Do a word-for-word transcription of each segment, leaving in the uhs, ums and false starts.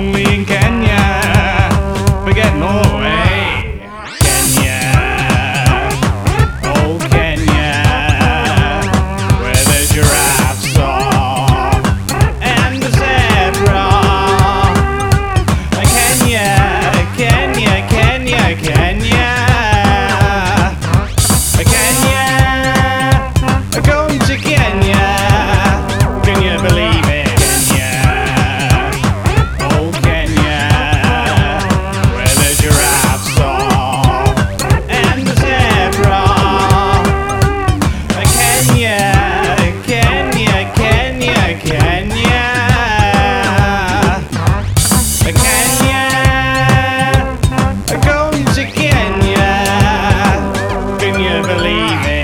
only in Kenya. Forget Norway. Kenya, oh Kenya, where the giraffes are and the zebra. Kenya, Kenya, Kenya, Kenya. Kenya, going to Kenya. Can you believe it? Kenya, oh Kenya, where the giraffes are and the zebra. Kenya, Kenya, Kenya, Kenya. Kenya, going to Kenya. Can you believe it?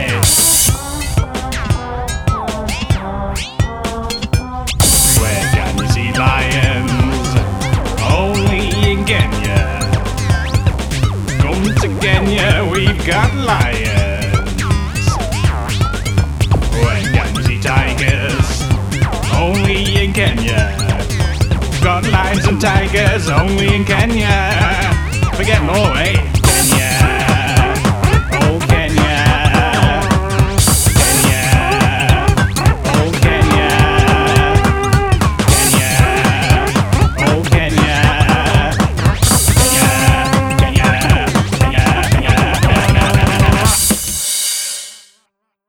Where can you see lions? Only in Kenya. Come to Kenya, we've got lions. Where can you see tigers? Only in Kenya. Got lions and tigers only in Kenya. Forget Norway.